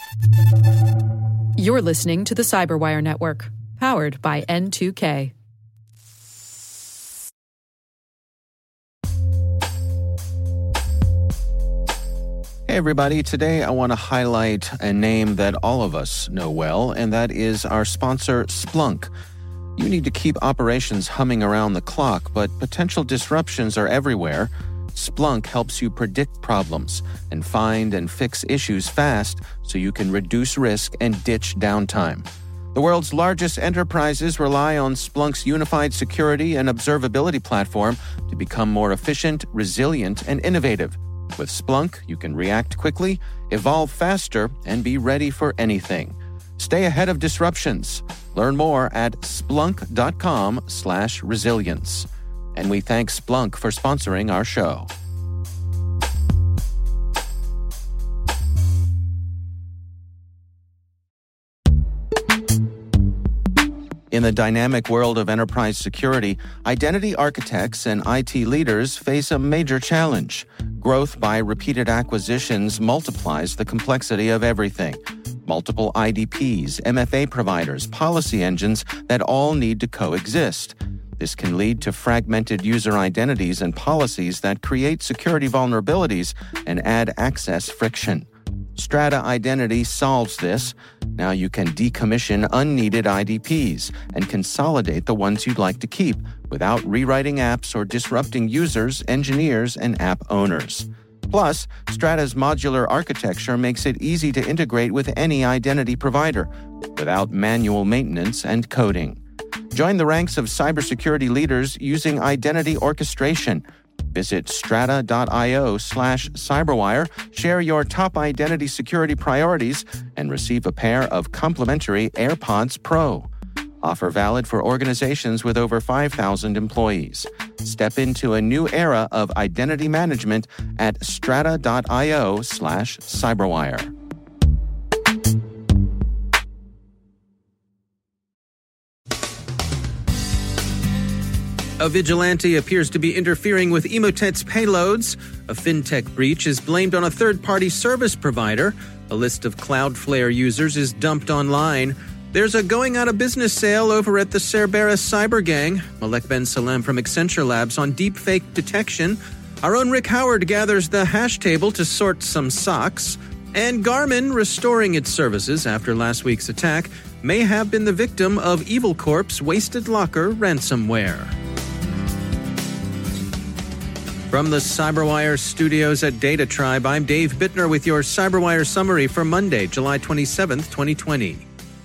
You're listening to the Cyberwire Network, powered by N2K. Hey everybody, today I want to highlight a name that all of us know well, and that is our sponsor, Splunk. You need to keep operations humming around the clock, but potential disruptions are everywhere. Splunk helps you predict problems and find and fix issues fast so you can reduce risk and ditch downtime. The world's largest enterprises rely on Splunk's unified security and observability platform to become more efficient, resilient, and innovative. With Splunk, you can react quickly, evolve faster, and be ready for anything. Stay ahead of disruptions. Learn more at splunk.com/resilience. And we thank Splunk for sponsoring our show. In the dynamic world of enterprise security, identity architects and IT leaders face a major challenge. Growth by repeated acquisitions multiplies the complexity of everything. Multiple IDPs, MFA providers, policy engines that all need to coexist. This can lead to fragmented user identities and policies that create security vulnerabilities and add access friction. Strata Identity solves this. Now you can decommission unneeded IDPs and consolidate the ones you'd like to keep without rewriting apps or disrupting users, engineers, and app owners. Plus, Strata's modular architecture makes it easy to integrate with any identity provider without manual maintenance and coding. Join the ranks of cybersecurity leaders using identity orchestration. Visit strata.io/cyberwire, share your top identity security priorities, and receive a pair of complimentary AirPods Pro. Offer valid for organizations with over 5,000 employees. Step into a new era of identity management at strata.io/cyberwire. A vigilante appears to be interfering with Emotet's payloads. A fintech breach is blamed on a third-party service provider. A list of Cloudflare users is dumped online. There's a going-out-of-business sale over at the Cerberus cyber gang. Malek Ben Salem from Accenture Labs on deepfake detection. Our own Rick Howard gathers the hash table to sort some socks. And Garmin, restoring its services after last week's attack, may have been the victim of Evil Corp's Wasted Locker ransomware. From the Cyberwire studios at Data Tribe, I'm Dave Bittner with your Cyberwire summary for Monday, July 27th, 2020.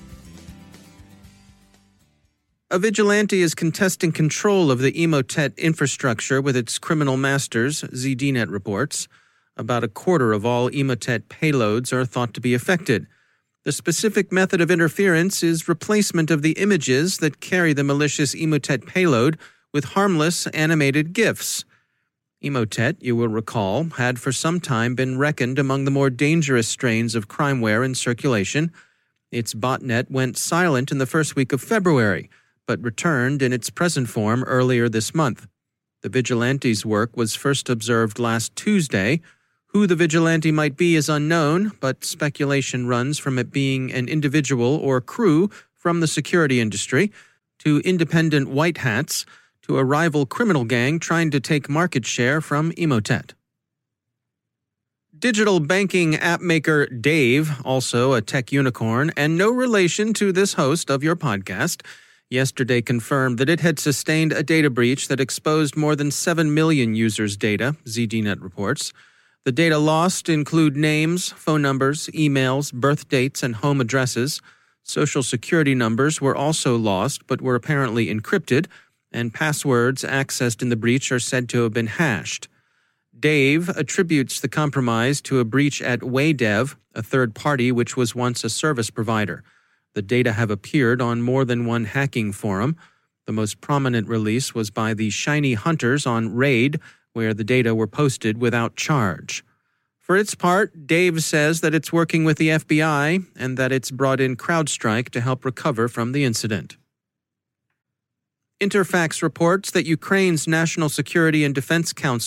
A vigilante is contesting control of the Emotet infrastructure with its criminal masters, ZDNet reports. About a quarter of all Emotet payloads are thought to be affected. The specific method of interference is replacement of the images that carry the malicious Emotet payload with harmless animated GIFs. Emotet, you will recall, had for some time been reckoned among the more dangerous strains of crimeware in circulation. Its botnet went silent in the first week of February, but returned in its present form earlier this month. The vigilante's work was first observed last Tuesday. Who the vigilante might be is unknown, but speculation runs from it being an individual or crew from the security industry, to independent white hats, to a rival criminal gang trying to take market share from Emotet. Digital banking app maker Dave, also a tech unicorn and no relation to this host of your podcast, yesterday confirmed that it had sustained a data breach that exposed more than 7 million users' data, ZDNet reports. The data lost include names, phone numbers, emails, birth dates, and home addresses. Social security numbers were also lost but were apparently encrypted, and passwords accessed in the breach are said to have been hashed. Dave attributes the compromise to a breach at Waydev, a third party which was once a service provider. The data have appeared on more than one hacking forum. The most prominent release was by the Shiny Hunters on Raid, where the data were posted without charge. For its part, Dave says that it's working with the FBI and that it's brought in CrowdStrike to help recover from the incident. Interfax reports that Ukraine's National Security and Defense Council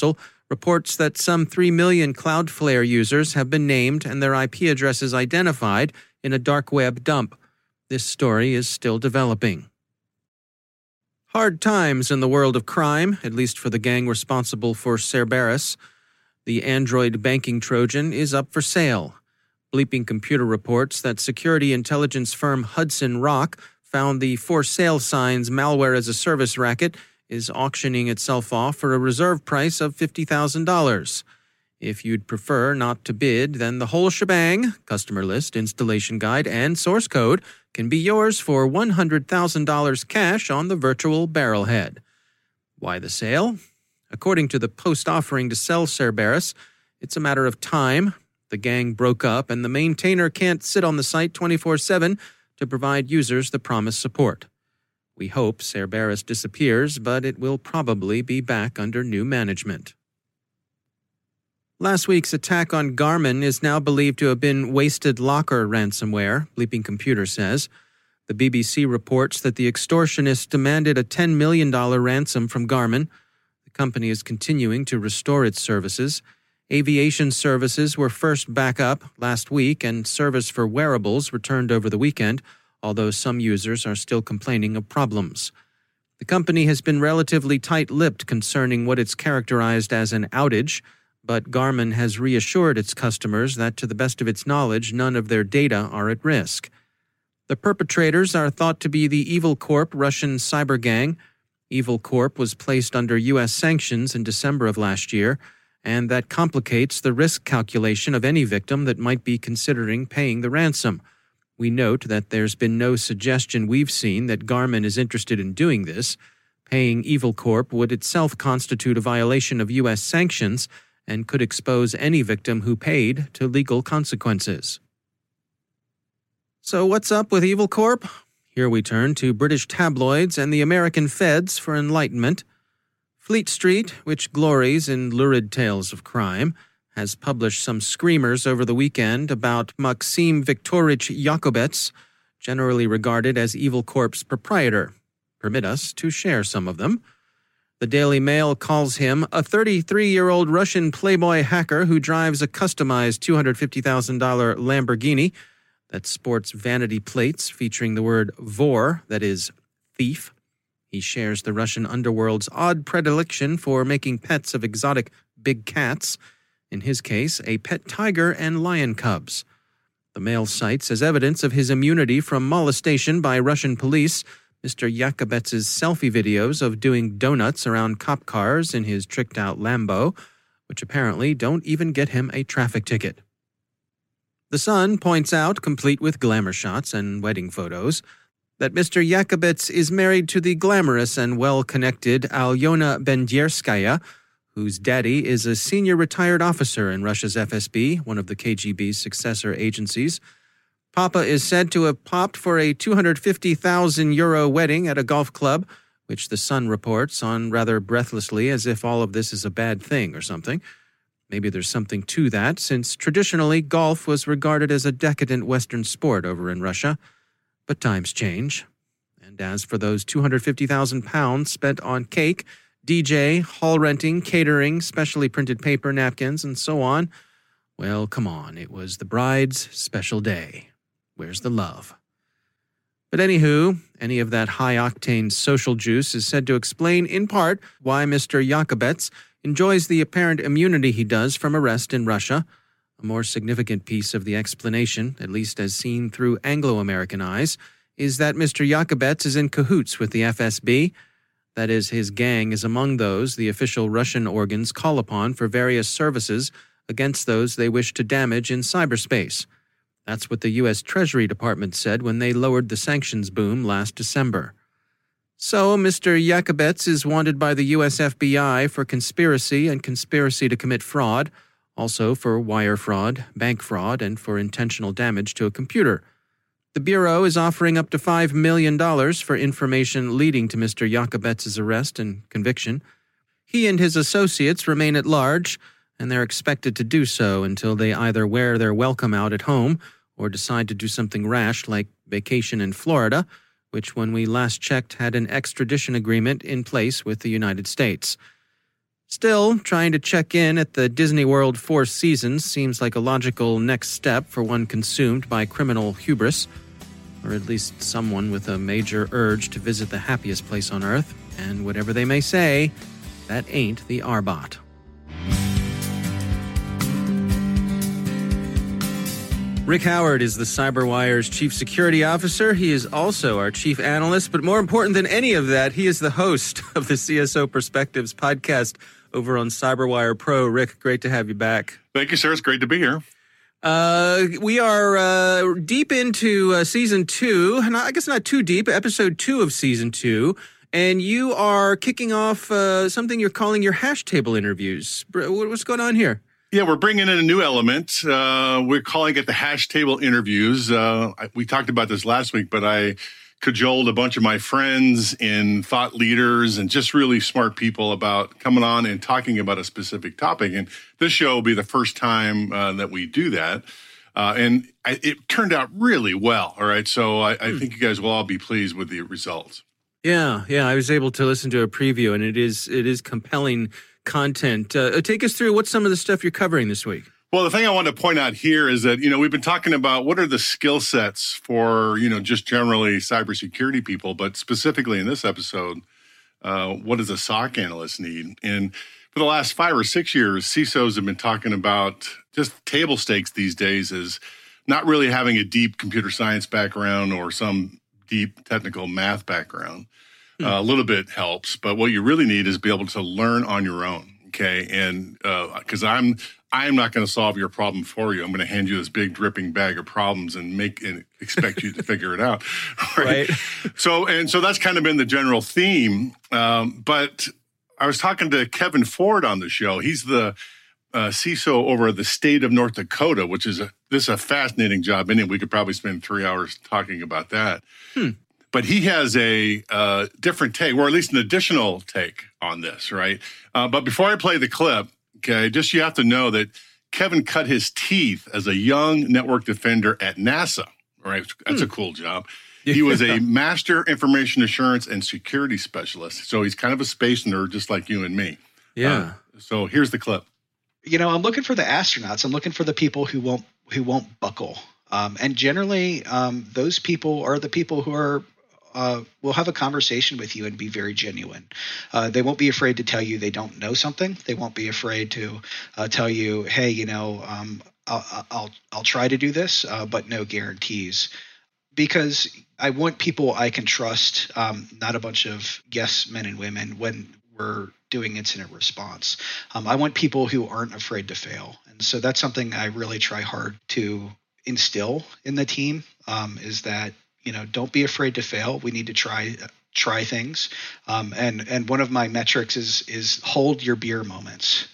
reports that some 3 million Cloudflare users have been named and their IP addresses identified in a dark web dump. This story is still developing. Hard times in the world of crime, at least for the gang responsible for Cerberus. The Android banking Trojan is up for sale. Bleeping Computer reports that security intelligence firm Hudson Rock found the for sale signs malware-as-a-service racket is auctioning itself off for a reserve price of $50,000. If you'd prefer not to bid, then the whole shebang, customer list, installation guide, and source code can be yours for $100,000 cash on the virtual barrelhead. Why the sale? According to the post offering to sell Cerberus, it's a matter of time. The gang broke up, and the maintainer can't sit on the site 24/7 to provide users the promised support. We hope Cerberus disappears, but it will probably be back under new management. Last week's attack on Garmin is now believed to have been Wasted Locker ransomware, Bleeping Computer says. The BBC reports that the extortionists demanded a $10 million ransom from Garmin. The company is continuing to restore its services. Aviation services were first back up last week, and service for wearables returned over the weekend, although some users are still complaining of problems. The company has been relatively tight-lipped concerning what it's characterized as an outage, but Garmin has reassured its customers that, to the best of its knowledge, none of their data are at risk. The perpetrators are thought to be the Evil Corp Russian cyber gang. Evil Corp was placed under U.S. sanctions in December of last year, and that complicates the risk calculation of any victim that might be considering paying the ransom. We note that there's been no suggestion we've seen that Garmin is interested in doing this. Paying Evil Corp would itself constitute a violation of U.S. sanctions and could expose any victim who paid to legal consequences. So what's up with Evil Corp? Here we turn to British tabloids and the American feds for enlightenment. Fleet Street, which glories in lurid tales of crime, has published some screamers over the weekend about Maxim Viktorovich Yakubets, generally regarded as Evil Corp's proprietor. Permit us to share some of them. The Daily Mail calls him a 33-year-old Russian playboy hacker who drives a customized $250,000 Lamborghini that sports vanity plates featuring the word vor, that is, thief. He shares the Russian underworld's odd predilection for making pets of exotic big cats, in his case, a pet tiger and lion cubs. The Mail cites as evidence of his immunity from molestation by Russian police Mr. Yakubets's selfie videos of doing donuts around cop cars in his tricked-out Lambo, which apparently don't even get him a traffic ticket. The Sun points out, complete with glamour shots and wedding photos, that Mr. Yakubets is married to the glamorous and well-connected Alyona Benderskaya, whose daddy is a senior retired officer in Russia's FSB, one of the KGB's successor agencies. Papa is said to have popped for a €250,000 wedding at a golf club, which the Sun reports on rather breathlessly as if all of this is a bad thing or something. Maybe there's something to that, since traditionally golf was regarded as a decadent Western sport over in Russia. But times change. And as for those £250,000 spent on cake, DJ, hall renting, catering, specially printed paper, napkins, and so on, well, come on, it was the bride's special day. Where's the love? But anywho, any of that high-octane social juice is said to explain, in part, why Mr. Yakubets enjoys the apparent immunity he does from arrest in Russia. A more significant piece of the explanation, at least as seen through Anglo-American eyes, is that Mr. Yakubets is in cahoots with the FSB. That is, his gang is among those the official Russian organs call upon for various services against those they wish to damage in cyberspace. That's what the U.S. Treasury Department said when they lowered the sanctions boom last December. So, Mr. Yakubets is wanted by the U.S. FBI for conspiracy and conspiracy to commit fraud, also for wire fraud, bank fraud, and for intentional damage to a computer. The Bureau is offering up to $5 million for information leading to Mr. Yakubets' arrest and conviction. He and his associates remain at large, and they're expected to do so until they either wear their welcome out at home or decide to do something rash like vacation in Florida, which when we last checked had an extradition agreement in place with the United States. Still, trying to check in at the Disney World Four Seasons seems like a logical next step for one consumed by criminal hubris, or at least someone with a major urge to visit the happiest place on Earth. And whatever they may say, that ain't the Arbot. Rick Howard is the CyberWire's chief security officer. He is also our chief analyst, but more important than any of that, he is the host of the CSO Perspectives podcast over on CyberWire Pro. Rick, great to have you back. Thank you, sir. It's great to be here. We are deep into season 2, and I guess not too deep, episode 2 of season 2, and you are kicking off something you're calling your hash table interviews. What's going on here? Yeah, we're bringing in a new element. We're calling it the hash table interviews. We talked about this last week, but I cajoled a bunch of my friends and thought leaders and just really smart people about coming on and talking about a specific topic. And this show will be the first time that we do that. And it turned out really well. All right. So I think you guys will all be pleased with the results. Yeah. I was able to listen to a preview, and it is compelling content. Take us through what's some of the stuff you're covering this week. Well, the thing I want to point out here is that, we've been talking about what are the skill sets for, just generally cybersecurity people, but specifically in this episode, what does a SOC analyst need? And for the last 5 or 6 years, CISOs have been talking about just table stakes these days is not really having a deep computer science background or some deep technical math background. A little bit helps, but what you really need is be able to learn on your own, okay? And because I'm not going to solve your problem for you. I'm going to hand you this big dripping bag of problems and expect you to figure it out, right? So that's kind of been the general theme. But I was talking to Kevin Ford on the show. He's the CISO over the state of North Dakota, which is a fascinating job. Anyway, we could probably spend 3 hours talking about that. But he has a different take, or at least an additional take on this, right? But before I play the clip, okay, just you have to know that Kevin cut his teeth as a young network defender at NASA, right? That's a cool job. He was a master information assurance and security specialist. So he's kind of a space nerd, just like you and me. Yeah. So here's the clip. I'm looking for the astronauts. I'm looking for the people who won't buckle. And generally, those people are the people who are will have a conversation with you and be very genuine. They won't be afraid to tell you they don't know something. They won't be afraid to tell you, hey, I'll try to do this, but no guarantees. Because I want people I can trust, not a bunch of yes men and women when we're doing incident response. I want people who aren't afraid to fail. And so that's something I really try hard to instill in the team, is that don't be afraid to fail. We need to try things. And one of my metrics is hold your beer moments.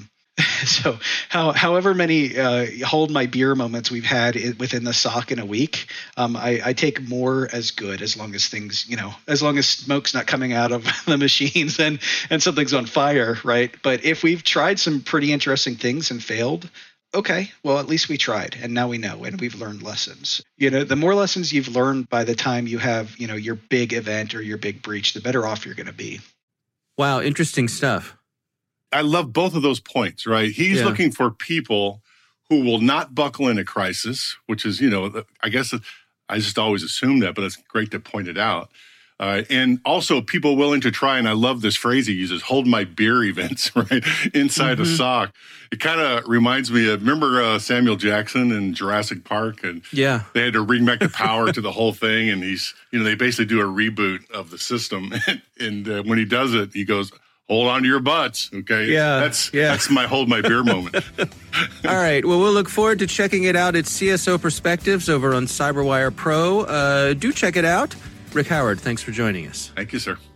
So however many hold my beer moments we've had within the SOC in a week, I take more as good as long as things, as long as smoke's not coming out of the machines and something's on fire, right? But if we've tried some pretty interesting things and failed, okay, well, at least we tried, and now we know, and we've learned lessons. The more lessons you've learned by the time you have, your big event or your big breach, the better off you're going to be. Wow, interesting stuff. I love both of those points, right? He's looking for people who will not buckle in a crisis, which is, I guess I just always assume that, but it's great to point it out. And also people willing to try, and I love this phrase he uses, hold my beer events, right, inside a SOC. It kind of reminds me of, remember Samuel Jackson in Jurassic Park? And they had to bring back the power to the whole thing, and they basically do a reboot of the system. And when he does it, he goes, hold on to your butts, okay? That's my hold my beer moment. All right. Well, we'll look forward to checking it out at CSO Perspectives over on CyberWire Pro. Do check it out. Rick Howard, thanks for joining us. Thank you, sir.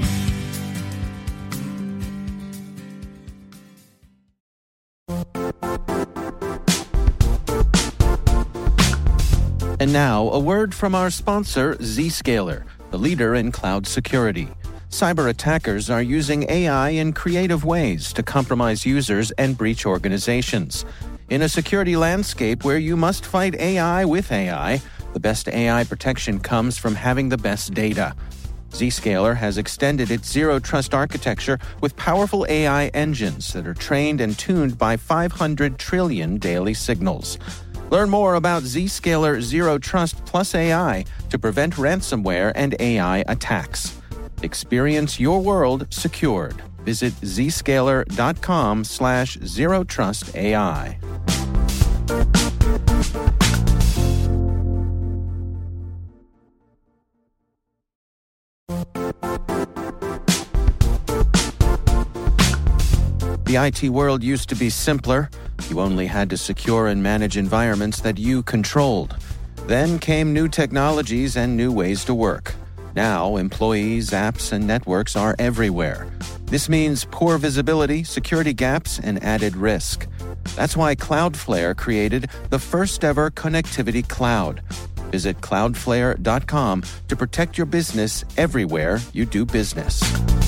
And now, a word from our sponsor, Zscaler, the leader in cloud security. Cyber attackers are using AI in creative ways to compromise users and breach organizations. In a security landscape where you must fight AI with AI, the best AI protection comes from having the best data. Zscaler has extended its Zero Trust architecture with powerful AI engines that are trained and tuned by 500 trillion daily signals. Learn more about Zscaler Zero Trust Plus AI to prevent ransomware and AI attacks. Experience your world secured. Visit zscaler.com/zerotrustai. The IT world used to be simpler. You only had to secure and manage environments that you controlled. Then came new technologies and new ways to work. Now, employees, apps, and networks are everywhere. This means poor visibility, security gaps, and added risk. That's why Cloudflare created the first-ever connectivity cloud. Visit cloudflare.com to protect your business everywhere you do business.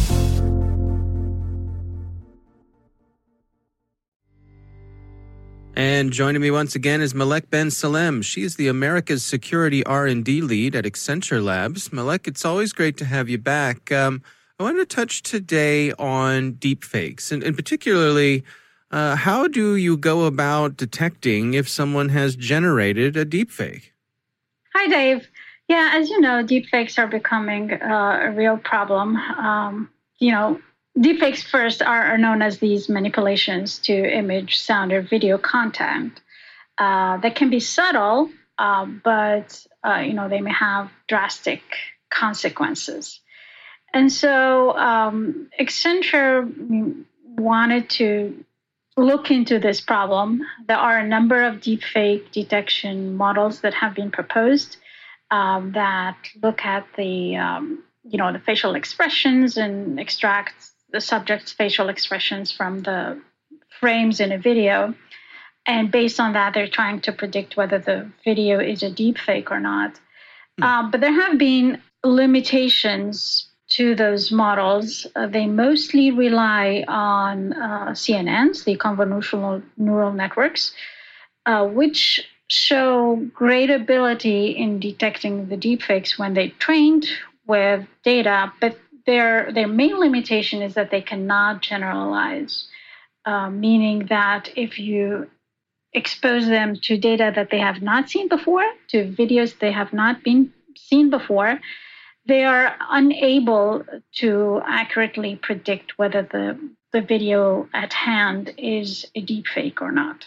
And joining me once again is Malek Ben Salem. She is the America's Security R&D Lead at Accenture Labs. Malek, it's always great to have you back. I wanted to touch today on deepfakes, and particularly, how do you go about detecting if someone has generated a deepfake? Hi, Dave. Yeah, as you know, deepfakes are becoming a real problem. Deepfakes first are known as these manipulations to image, sound, or video content that can be subtle, but they may have drastic consequences. And so Accenture wanted to look into this problem. There are a number of deepfake detection models that have been proposed that look at the facial expressions and extract the subject's facial expressions from the frames in a video. And based on that, they're trying to predict whether the video is a deepfake or not. But there have been limitations to those models. They mostly rely on CNNs, the convolutional neural networks, which show great ability in detecting the deepfakes when they're trained with data, but their main limitation is that they cannot generalize, meaning that if you expose them to data that they have not seen before, to videos they have not been seen before, they are unable to accurately predict whether the video at hand is a deepfake or not.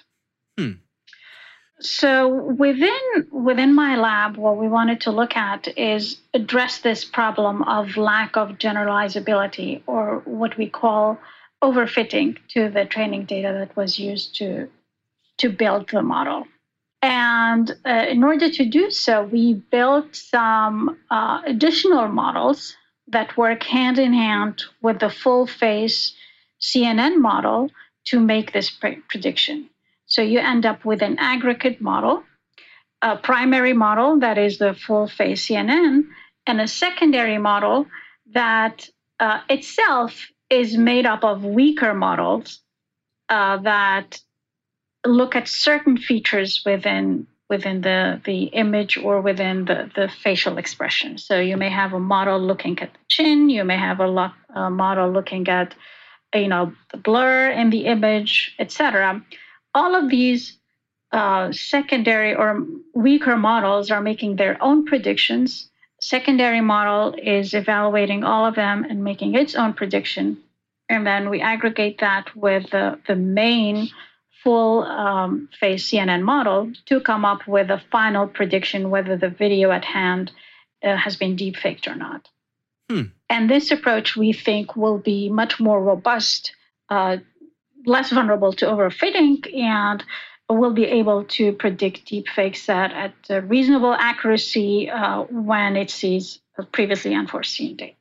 So within my lab, what we wanted to look at is address this problem of lack of generalizability, or what we call overfitting to the training data that was used to build the model. And in order to do so, we built some additional models that work hand in hand with the full face CNN model to make this prediction. So you end up with an aggregate model, a primary model that is the full face CNN, and a secondary model that itself is made up of weaker models that look at certain features within the image or within the facial expression. So you may have a model looking at the chin, you may have a model looking at the blur in the image, etc. All of these secondary or weaker models are making their own predictions. Secondary model is evaluating all of them and making its own prediction. And then we aggregate that with the main full face CNN model to come up with a final prediction whether the video at hand has been deepfaked or not. And this approach, we think, will be much more robust, less vulnerable to overfitting, and will be able to predict deepfakes at reasonable accuracy when it sees previously unforeseen data.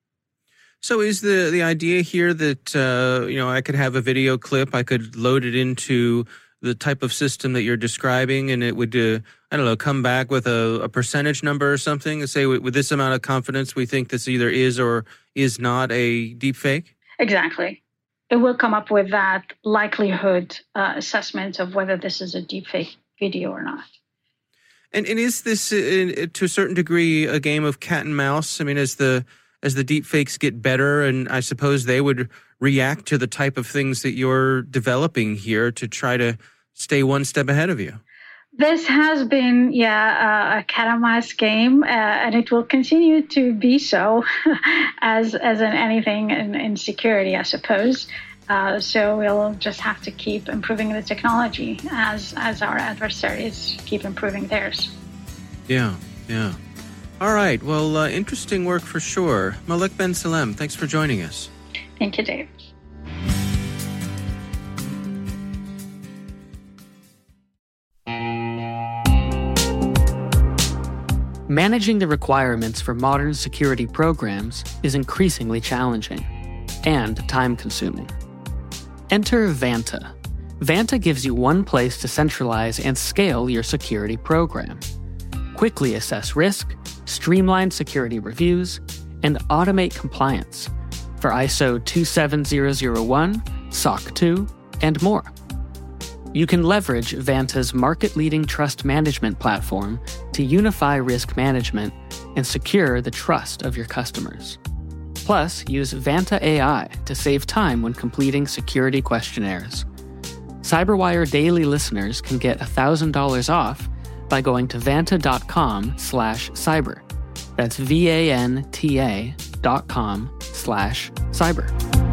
So is the idea here that, I could have a video clip, I could load it into the type of system that you're describing, and it would, come back with a percentage number or something, and say with this amount of confidence, we think this either is or is not a deepfake? Exactly. It will come up with that likelihood assessment of whether this is a deepfake video or not. And is this, to a certain degree, a game of cat and mouse? I mean, as the deep fakes get better, and I suppose they would react to the type of things that you're developing here to try to stay one step ahead of you. This has been, a cat and mouse game, and it will continue to be so, as in anything in security, I suppose. So we'll just have to keep improving the technology as our adversaries keep improving theirs. Yeah. All right. Well, interesting work for sure. Malek Ben Salem, thanks for joining us. Thank you, Dave. Managing the requirements for modern security programs is increasingly challenging and time-consuming. Enter Vanta. Vanta gives you one place to centralize and scale your security program. Quickly assess risk, streamline security reviews, and automate compliance for ISO 27001, SOC 2, and more. You can leverage Vanta's market-leading trust management platform to unify risk management and secure the trust of your customers. Plus, use Vanta AI to save time when completing security questionnaires. CyberWire Daily listeners can get $1,000 off by going to vanta.com/cyber. That's VANTA.com/cyber.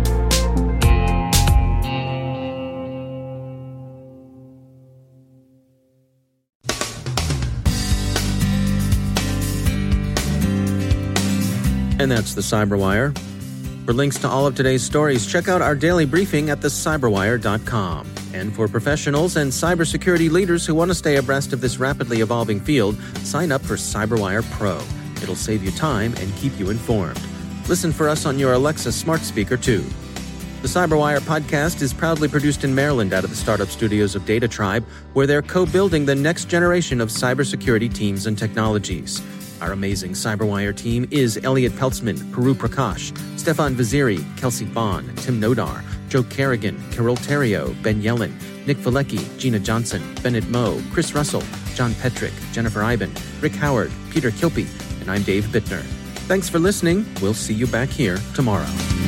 And that's the CyberWire. For links to all of today's stories, check out our daily briefing at thecyberwire.com. And for professionals and cybersecurity leaders who want to stay abreast of this rapidly evolving field, sign up for CyberWire Pro. It'll save you time and keep you informed. Listen for us on your Alexa smart speaker, too. The CyberWire podcast is proudly produced in Maryland out of the startup studios of Data Tribe, where they're co-building the next generation of cybersecurity teams and technologies. Our amazing CyberWire team is Elliot Peltzman, Puru Prakash, Stefan Vaziri, Kelsey Bond, Tim Nodar, Joe Kerrigan, Carol Terrio, Ben Yellen, Nick Valecki, Gina Johnson, Bennett Moe, Chris Russell, John Petrick, Jennifer Iben, Rick Howard, Peter Kilpie, and I'm Dave Bittner. Thanks for listening. We'll see you back here tomorrow.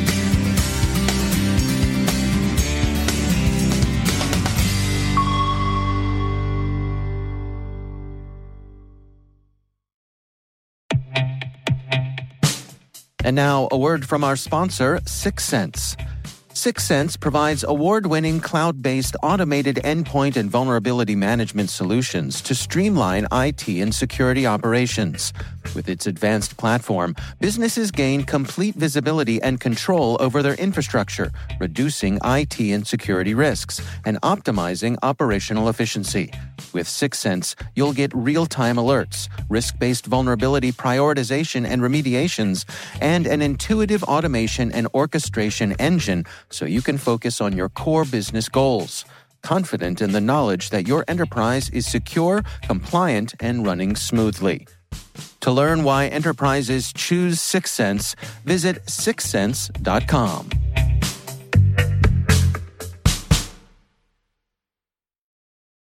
And now, a word from our sponsor, Syxsense. Syxsense provides award-winning cloud-based automated endpoint and vulnerability management solutions to streamline IT and security operations. With its advanced platform, businesses gain complete visibility and control over their infrastructure, reducing IT and security risks and optimizing operational efficiency. With Syxsense, you'll get real-time alerts, risk-based vulnerability prioritization and remediations, and an intuitive automation and orchestration engine so you can focus on your core business goals, confident in the knowledge that your enterprise is secure, compliant, and running smoothly. To learn why enterprises choose Syxsense, visit syxsense.com.